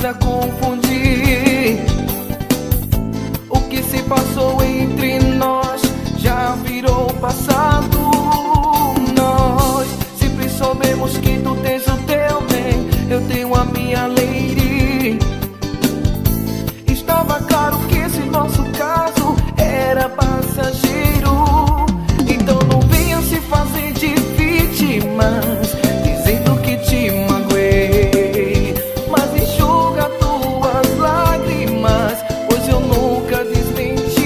coisa a confundir. O que se passou entre nós já virou passado. Nós sempre soubemos que tu tens o teu bem, eu tenho a minha lady. Estava claro que esse nosso caso era passageiro. Então não venha se fazer de vítimas, dizendo que te magoei. Mas enxuga tuas lágrimas, pois eu nunca desmenti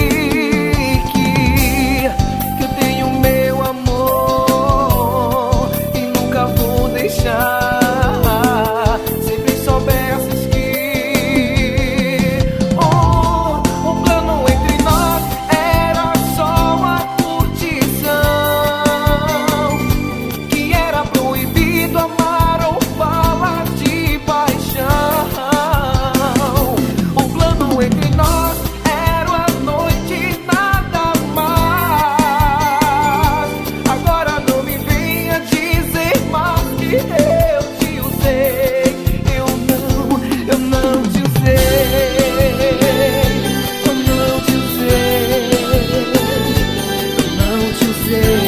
que eu tenho meu amor e nunca vou deixar. Sempre soubesses que o plano entre nós era só uma curtição, que era proibido amar ou falar de paixão. O plano entre nós era a noite e nada mais. Agora não me venha dizer mais que eu te usei. Eu não te usei. Eu não te usei. Eu não te usei.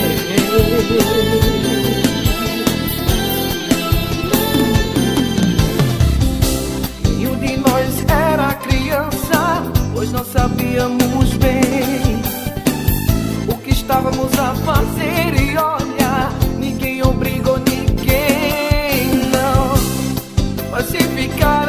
Nenhum de nós era criança, pois não sabíamos bem o que estávamos a fazer. E olha, ninguém obrigou ninguém, não. Mas se ficar